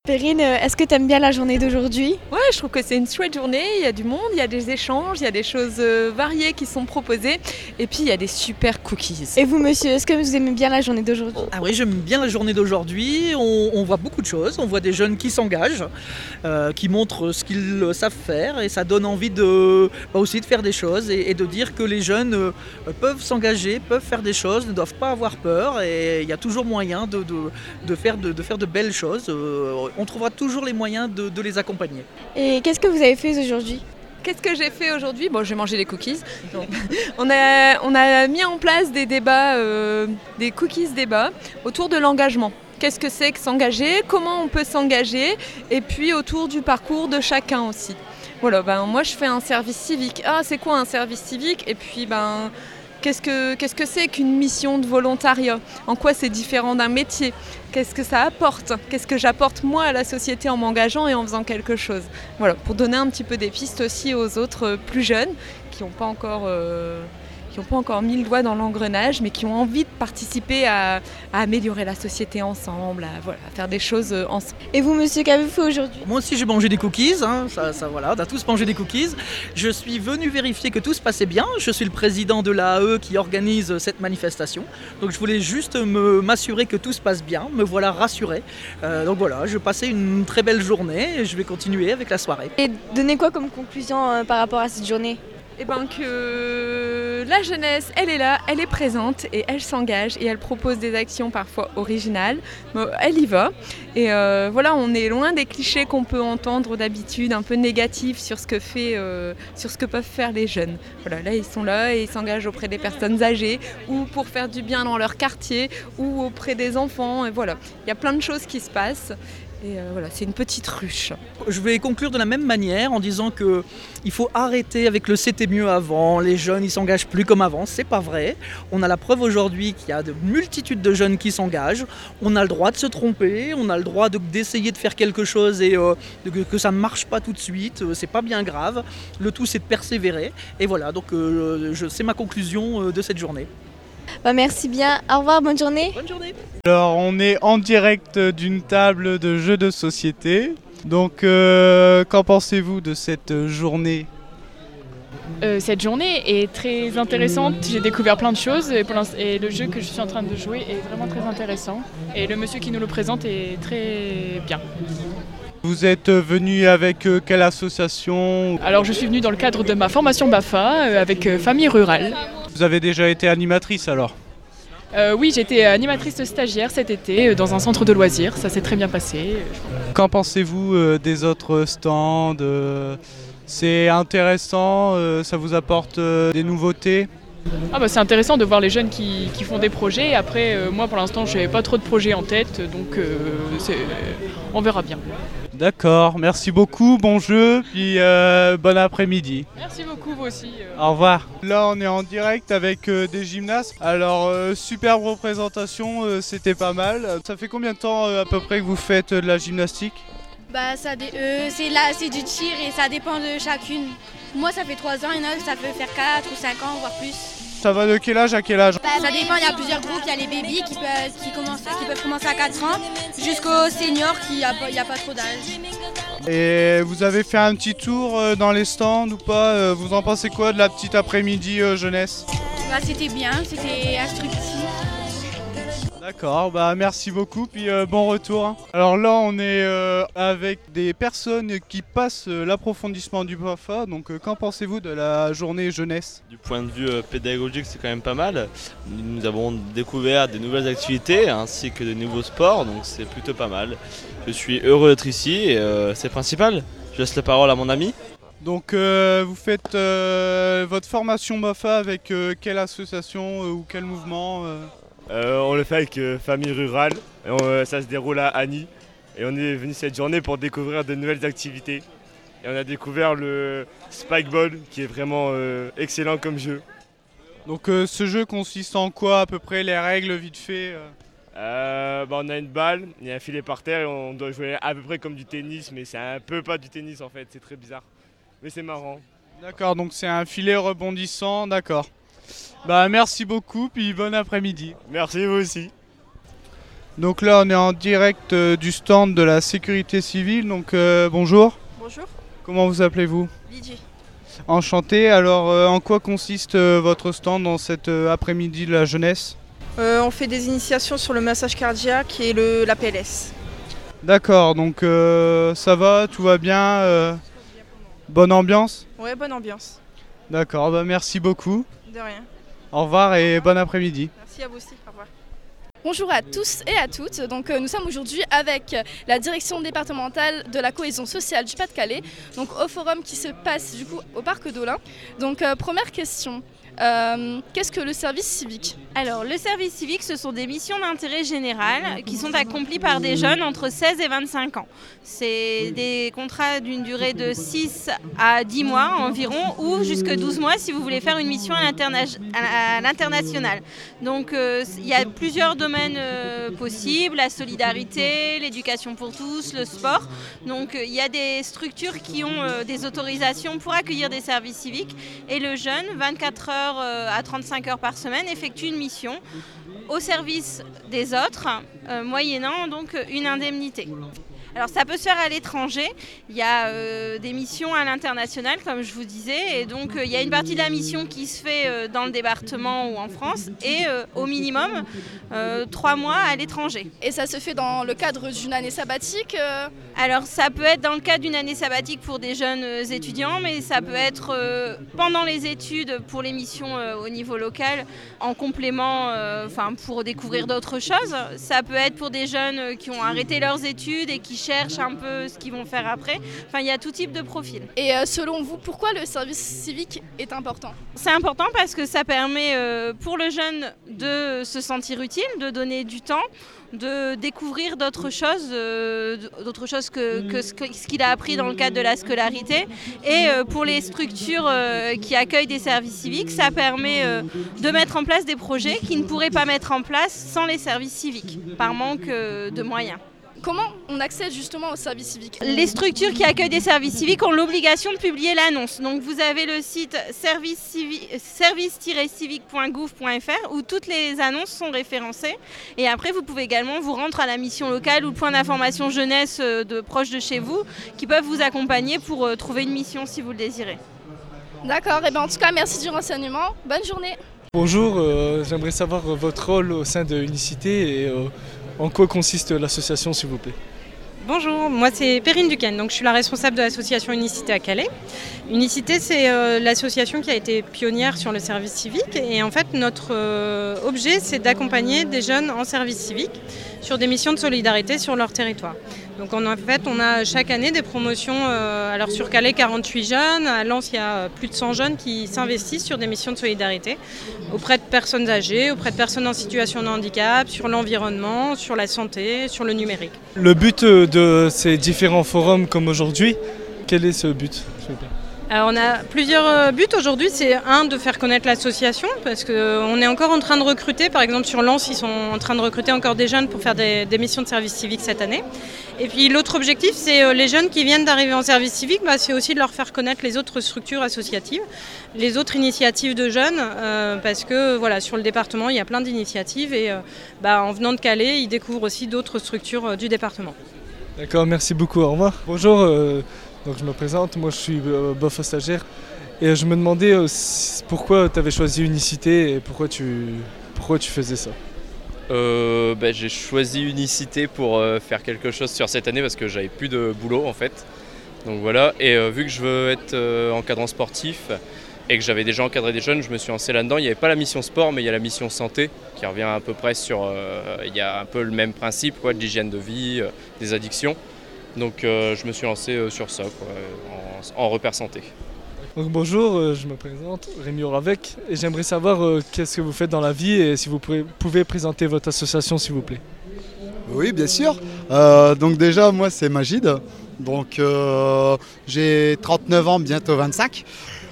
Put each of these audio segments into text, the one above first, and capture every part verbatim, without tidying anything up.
Perrine, est-ce que tu aimes bien la journée d'aujourd'hui? Ouais, je trouve que c'est une chouette journée, il y a du monde, il y a des échanges, il y a des choses variées qui sont proposées et puis il y a des super cookies. Et vous monsieur, est-ce que vous aimez bien la journée d'aujourd'hui? Ah oui, j'aime bien la journée d'aujourd'hui, on, on voit beaucoup de choses, on voit des jeunes qui s'engagent, euh, qui montrent ce qu'ils savent faire et ça donne envie de, bah aussi de faire des choses et, et de dire que les jeunes euh, peuvent s'engager, peuvent faire des choses, ne doivent pas avoir peur et il y a toujours moyen de, de, de, faire, de, de faire de belles choses. Euh, on trouvera toujours les moyens de, de les accompagner. Et qu'est-ce que vous avez fait aujourd'hui? Qu'est-ce que j'ai fait aujourd'hui? Bon, j'ai mangé des cookies. Donc, on, a, on a mis en place des débats, euh, des cookies débats autour de l'engagement. Qu'est-ce que c'est que s'engager? Comment on peut s'engager? Et puis autour du parcours de chacun aussi. Voilà, ben, moi je fais un service civique. Ah, c'est quoi un service civique? Et puis, ben, qu'est-ce que, qu'est-ce que c'est qu'une mission de volontariat? En quoi c'est différent d'un métier? Qu'est-ce que ça apporte? Qu'est-ce que j'apporte moi à la société en m'engageant et en faisant quelque chose? Voilà, pour donner un petit peu des pistes aussi aux autres plus jeunes qui n'ont pas encore... Euh qui n'ont pas encore mis le doigt dans l'engrenage, mais qui ont envie de participer à, à améliorer la société ensemble, à, voilà, à faire des choses ensemble. Et vous, monsieur, qu'avez-vous fait aujourd'hui? Moi aussi, j'ai mangé des cookies, hein, ça, ça, voilà, on a tous mangé des cookies. Je suis venu vérifier que tout se passait bien. Je suis le président de l'A A E qui organise cette manifestation. Donc je voulais juste me, m'assurer que tout se passe bien, me voilà rassuré. Euh, donc voilà, je passais une très belle journée et je vais continuer avec la soirée. Et donnez quoi comme conclusion euh, par rapport à cette journée? Eh ben que la jeunesse, elle est là, elle est présente et elle s'engage et elle propose des actions parfois originales. Mais elle y va. Et euh, voilà, on est loin des clichés qu'on peut entendre d'habitude, un peu négatifs sur ce que fait, euh, sur ce que peuvent faire les jeunes. Voilà, là ils sont là et ils s'engagent auprès des personnes âgées ou pour faire du bien dans leur quartier ou auprès des enfants. Et voilà, il y a plein de choses qui se passent. Et euh, voilà, c'est une petite ruche. Je vais conclure de la même manière en disant qu'il faut arrêter avec le c'était mieux avant, les jeunes ils s'engagent plus comme avant, c'est pas vrai. On a la preuve aujourd'hui qu'il y a de multitudes de jeunes qui s'engagent, on a le droit de se tromper, on a le droit de, d'essayer de faire quelque chose et euh, de, que ça ne marche pas tout de suite, euh, c'est pas bien grave. Le tout c'est de persévérer et voilà, donc euh, je, c'est ma conclusion euh, de cette journée. Bah merci bien, au revoir, bonne journée. Bonne journée. Alors on est en direct d'une table de jeux de société. Donc euh, qu'en pensez-vous de cette journée? euh, Cette journée est très intéressante, j'ai découvert plein de choses et, pour et le jeu que je suis en train de jouer est vraiment très intéressant. Et le monsieur qui nous le présente est très bien. Vous êtes venu avec euh, quelle association? Alors je suis venue dans le cadre de ma formation BAFA euh, avec euh, Famille Rurale. Vous avez déjà été animatrice alors? Euh, oui, j'étais animatrice stagiaire cet été euh, dans un centre de loisirs, ça s'est très bien passé. Qu'en pensez-vous euh, des autres stands? euh, C'est intéressant, euh, ça vous apporte euh, des nouveautés? Ah bah, c'est intéressant de voir les jeunes qui, qui font des projets. Après, euh, moi pour l'instant, je n'avais pas trop de projets en tête, donc euh, c'est, on verra bien. D'accord, merci beaucoup, bon jeu, puis euh, bon après-midi. Merci beaucoup, vous aussi. Euh... Au revoir. Là, on est en direct avec euh, des gymnastes. Alors, euh, superbe représentation, euh, c'était pas mal. Ça fait combien de temps euh, à peu près que vous faites euh, de la gymnastique? Bah, ça dé- euh, c'est, là, c'est du tir et ça dépend de chacune. Moi, ça fait trois ans, il y en a ça peut faire quatre ou cinq ans, voire plus. Ça va de quel âge à quel âge? Bah, ça dépend, il y a plusieurs groupes. Il y a les bébés qui, peuvent, qui, commencent, qui peuvent commencer à quatre ans jusqu'aux seniors qui n'y a, a pas trop d'âge. Et vous avez fait un petit tour euh, dans les stands ou pas? euh, Vous en pensez quoi de la petite après-midi euh, jeunesse? Bah, c'était bien, c'était instructif. D'accord, bah merci beaucoup, puis euh, bon retour. Hein. Alors là, on est euh, avec des personnes qui passent euh, l'approfondissement du BAFA, donc euh, qu'en pensez-vous de la journée jeunesse? Du point de vue euh, pédagogique, c'est quand même pas mal. Nous avons découvert des nouvelles activités ainsi que de nouveaux sports, donc c'est plutôt pas mal. Je suis heureux d'être ici et euh, c'est principal. Je laisse la parole à mon ami. Donc euh, vous faites euh, votre formation BAFA avec euh, quelle association euh, ou quel mouvement euh Euh, on le fait avec euh, Famille Rurale, et on, euh, ça se déroule à Annie. Et on est venu cette journée pour découvrir de nouvelles activités. Et on a découvert le Spikeball qui est vraiment euh, excellent comme jeu. Donc euh, ce jeu consiste en quoi à peu près, les règles vite fait euh euh, bah, On a une balle, il y a un filet par terre et on doit jouer à peu près comme du tennis, mais c'est un peu pas du tennis en fait, c'est très bizarre. Mais c'est marrant. D'accord, donc c'est un filet rebondissant, d'accord. Bah merci beaucoup, puis bon après-midi. Merci vous aussi. Donc là on est en direct euh, du stand de la sécurité civile, donc euh, bonjour. Bonjour, Comment vous appelez-vous? Lydie. Enchanté, alors euh, en quoi consiste euh, votre stand dans cet euh, après-midi de la jeunesse? Euh, on fait des initiations sur le massage cardiaque et le, la P L S. D'accord, donc euh, ça va, tout va bien, euh, bonne ambiance? Ouais, bonne ambiance. D'accord, bah merci beaucoup. De rien. Au revoir et bon après-midi. Merci à vous aussi. Au revoir. Bonjour à tous et à toutes. Donc, euh, nous sommes aujourd'hui avec la direction départementale de la cohésion sociale du Pas-de-Calais, donc au forum qui se passe du coup au Parc d'Olin. Donc euh, première question, euh, qu'est-ce que le service civique? Alors, le service civique, ce sont des missions d'intérêt général qui sont accomplies par des jeunes entre seize et vingt-cinq ans. C'est des contrats d'une durée de six à dix mois environ, ou jusqu'à douze mois si vous voulez faire une mission à l'international. Donc, euh, il y a plusieurs domaines euh, possibles, la solidarité, l'éducation pour tous, le sport. Donc, euh, il y a des structures qui ont euh, des autorisations pour accueillir des services civiques, et le jeune, vingt-quatre heures euh, à trente-cinq heures par semaine, effectue une mission au service des autres, euh, moyennant donc une indemnité. Alors ça peut se faire à l'étranger, il y a euh, des missions à l'international comme je vous disais, et donc euh, il y a une partie de la mission qui se fait euh, dans le département ou en France, et euh, au minimum euh, trois mois à l'étranger. Et ça se fait dans le cadre d'une année sabbatique euh... Alors ça peut être dans le cadre d'une année sabbatique pour des jeunes euh, étudiants, mais ça peut être euh, pendant les études pour les missions euh, au niveau local, en complément, euh, enfin pour découvrir d'autres choses. Ça peut être pour des jeunes qui ont arrêté leurs études et qui cherchent un peu ce qu'ils vont faire après. Enfin, il y a tout type de profil. Et euh, selon vous, pourquoi le service civique est important? C'est important parce que ça permet euh, pour le jeune de se sentir utile, de donner du temps, de découvrir d'autres choses, euh, d'autres choses que, que ce qu'il a appris dans le cadre de la scolarité. Et euh, pour les structures euh, qui accueillent des services civiques, ça permet euh, de mettre en place des projets qu'ils ne pourraient pas mettre en place sans les services civiques, par manque euh, de moyens. Comment on accède justement au service civique? Les structures qui accueillent des services civiques ont l'obligation de publier l'annonce. Donc vous avez le site service tiret civique point gouv point f r où toutes les annonces sont référencées. Et après, vous pouvez également vous rendre à la mission locale ou le point d'information jeunesse de proche de chez vous qui peuvent vous accompagner pour trouver une mission si vous le désirez. D'accord, et bien en tout cas, merci du renseignement. Bonne journée. Bonjour, euh, j'aimerais savoir votre rôle au sein de Unicité et euh, en quoi consiste l'association, s'il vous plaît? Bonjour, moi c'est Perrine Duquesne, donc je suis la responsable de l'association Unicité à Calais. Unicité, c'est euh, l'association qui a été pionnière sur le service civique, et en fait notre euh, objet c'est d'accompagner des jeunes en service civique sur des missions de solidarité sur leur territoire. Donc en fait on a chaque année des promotions, euh, alors sur Calais quarante-huit jeunes, à Lens il y a plus de cent jeunes qui s'investissent sur des missions de solidarité auprès de personnes âgées, auprès de personnes en situation de handicap, sur l'environnement, sur la santé, sur le numérique. Le but de ces différents forums comme aujourd'hui, quel est ce but, s'il vous plaît? Alors on a plusieurs buts aujourd'hui, c'est un de faire connaître l'association parce qu'on est encore en train de recruter, par exemple sur Lens ils sont en train de recruter encore des jeunes pour faire des, des missions de service civique cette année. Et puis l'autre objectif c'est les jeunes qui viennent d'arriver en service civique, bah, c'est aussi de leur faire connaître les autres structures associatives, les autres initiatives de jeunes euh, parce que voilà, sur le département il y a plein d'initiatives et euh, bah, en venant de Calais ils découvrent aussi d'autres structures euh, du département. D'accord, merci beaucoup, au revoir. Bonjour. Euh... Donc je me présente, moi je suis euh, bof stagiaire et je me demandais euh, pourquoi tu avais choisi Unicité et pourquoi tu, pourquoi tu faisais ça. euh, bah, J'ai choisi Unicité pour euh, faire quelque chose sur cette année parce que j'avais plus de boulot en fait. Donc voilà, et euh, vu que je veux être euh, encadrant sportif et que j'avais déjà encadré des jeunes, je me suis lancé là-dedans. Il n'y avait pas la mission sport mais il y a la mission santé qui revient à peu près sur, euh, il y a un peu le même principe quoi, de l'hygiène de vie, euh, des addictions. Donc euh, je me suis lancé euh, sur ça, quoi, en, en repère santé. Donc, bonjour, euh, je me présente, Rémi Oravec, et j'aimerais savoir euh, qu'est-ce que vous faites dans la vie et si vous pouvez, pouvez présenter votre association s'il vous plaît. Oui, bien sûr. Euh, donc déjà, moi c'est Magid, donc euh, j'ai trente-neuf ans, bientôt vingt-cinq.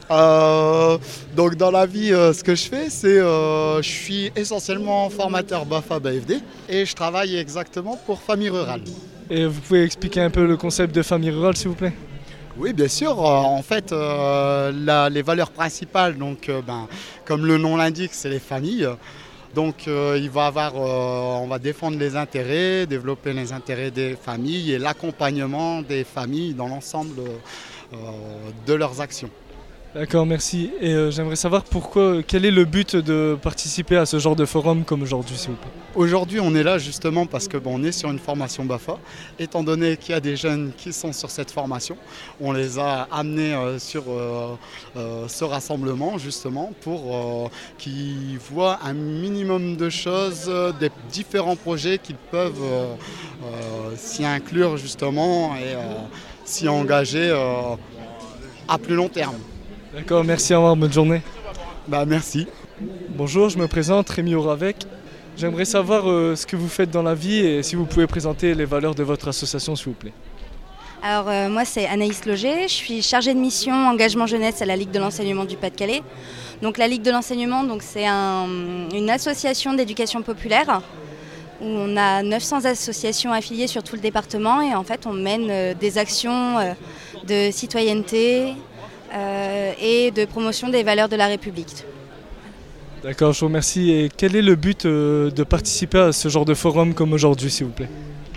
Euh, donc dans la vie, euh, ce que je fais, c'est euh, je suis essentiellement formateur B A F A B A F D et je travaille exactement pour Famille Rurale. Et vous pouvez expliquer un peu le concept de Famille Rurale s'il vous plaît? Oui, bien sûr. En fait, euh, la, les valeurs principales, donc, euh, ben, comme le nom l'indique, c'est les familles. Donc euh, il va avoir, euh, on va défendre les intérêts, développer les intérêts des familles et l'accompagnement des familles dans l'ensemble euh, de leurs actions. D'accord, merci. Et euh, j'aimerais savoir pourquoi, quel est le but de participer à ce genre de forum comme aujourd'hui, s'il vous plaît? Aujourd'hui, on est là justement parce que bon, on est sur une formation BAFA. Étant donné qu'il y a des jeunes qui sont sur cette formation, on les a amenés euh, sur euh, euh, ce rassemblement justement pour euh, qu'ils voient un minimum de choses, euh, des différents projets qu'ils peuvent euh, euh, s'y inclure justement et euh, s'y engager euh, à plus long terme. D'accord, merci, au revoir, bonne journée. Bah merci. Bonjour, je me présente, Rémi Auravec. J'aimerais savoir euh, ce que vous faites dans la vie et si vous pouvez présenter les valeurs de votre association, s'il vous plaît. Alors euh, moi c'est Anaïs Loger, je suis chargée de mission engagement jeunesse à la Ligue de l'enseignement du Pas-de-Calais. Donc la Ligue de l'enseignement, donc, c'est un, une association d'éducation populaire où on a neuf cents associations affiliées sur tout le département et en fait on mène euh, des actions euh, de citoyenneté, Euh, et de promotion des valeurs de la République. D'accord, je vous remercie. Et quel est le but euh, de participer à ce genre de forum comme aujourd'hui, s'il vous plaît?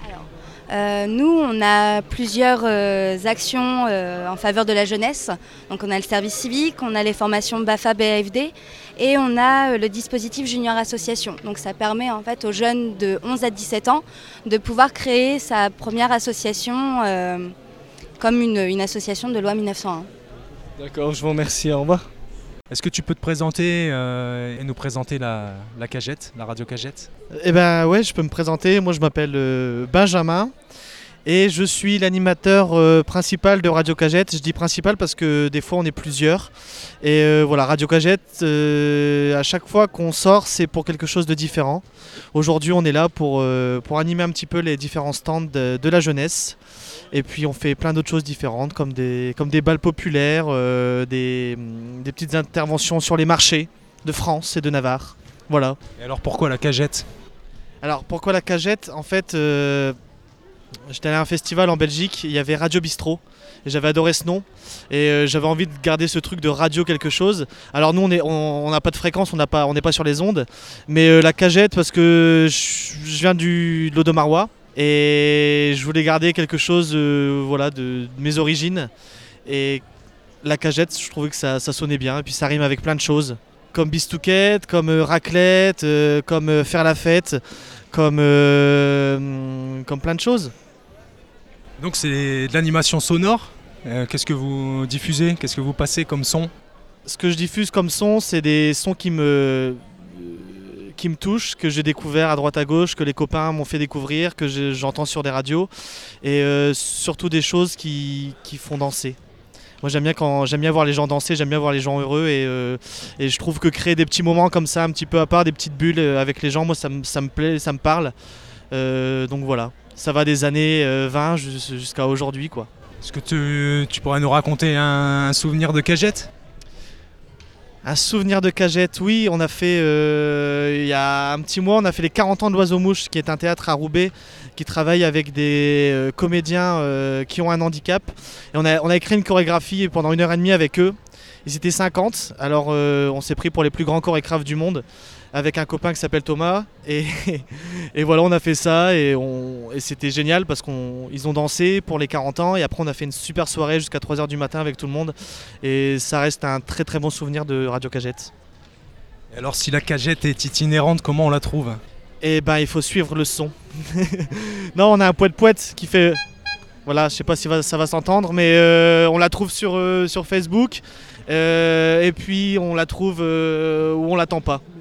Euh, nous, on a plusieurs euh, actions euh, en faveur de la jeunesse. Donc on a le service civique, on a les formations BAFA, B A F D et on a euh, le dispositif Junior Association. Donc ça permet en fait aux jeunes de onze à dix-sept ans de pouvoir créer sa première association euh, comme une, une association de loi mille neuf cent un. D'accord, je vous remercie, au revoir. Est-ce que tu peux te présenter euh, et nous présenter la, la Cagette, la radio Cagette? Eh ben ouais, je peux me présenter. Moi, je m'appelle euh, Benjamin et je suis l'animateur euh, principal de Radio Cagette. Je dis principal parce que des fois, on est plusieurs. Et euh, voilà, Radio Cagette, euh, à chaque fois qu'on sort, c'est pour quelque chose de différent. Aujourd'hui, on est là pour, euh, pour animer un petit peu les différents stands de, de la jeunesse. Et puis on fait plein d'autres choses différentes comme des, comme des balles populaires, euh, des, des petites interventions sur les marchés de France et de Navarre. Voilà. Et alors pourquoi la Cagette? Alors pourquoi la Cagette? En fait, euh, j'étais allé à un festival en Belgique, il y avait Radio Bistrot. Et j'avais adoré ce nom et euh, j'avais envie de garder ce truc de radio quelque chose. Alors nous on n'a on, on pas de fréquence, on n'est pas, pas sur les ondes. Mais euh, la Cagette parce que je, je viens du, de l'Audomarois. Et je voulais garder quelque chose euh, voilà, de, de mes origines. Et la Cagette, je trouvais que ça, ça sonnait bien. Et puis ça rime avec plein de choses. Comme bistouquette, comme euh, raclette, euh, comme euh, faire la fête, comme, euh, comme plein de choses. Donc c'est de l'animation sonore. Euh, qu'est-ce que vous diffusez? Qu'est-ce que vous passez comme son? Ce que je diffuse comme son, c'est des sons qui me... qui me touchent, que j'ai découvert à droite à gauche, que les copains m'ont fait découvrir, que j'entends sur des radios et euh, surtout des choses qui, qui font danser. Moi j'aime bien, quand, j'aime bien voir les gens danser, j'aime bien voir les gens heureux et, euh, et je trouve que créer des petits moments comme ça, un petit peu à part, des petites bulles avec les gens, moi ça, ça me plaît, ça me parle. Euh, donc voilà, ça va des années euh, vingt jusqu'à aujourd'hui, quoi. Est-ce que tu, tu pourrais nous raconter un, un souvenir de Cagette? Un souvenir de Cagette, oui, on a fait, euh, il y a un petit mois, on a fait les quarante ans de l'Oiseau-Mouche, qui est un théâtre à Roubaix, qui travaille avec des euh, comédiens euh, qui ont un handicap. Et on a, on a écrit une chorégraphie pendant une heure et demie avec eux. Ils étaient cinquante, alors euh, on s'est pris pour les plus grands chorégraphes du monde, avec un copain qui s'appelle Thomas. Et, et voilà, on a fait ça et, on, et c'était génial parce qu'ils ont dansé pour les quarante ans. Et après, on a fait une super soirée jusqu'à trois heures du matin avec tout le monde. Et ça reste un très très bon souvenir de Radio Cagette. Et alors, si la Cagette est itinérante, comment on la trouve? Eh ben, il faut suivre le son. Non, on a un poète-poète qui fait... Voilà, je sais pas si va, ça va s'entendre, mais euh, on la trouve sur, euh, sur Facebook. Euh, et puis, on la trouve euh, où on l'attend pas.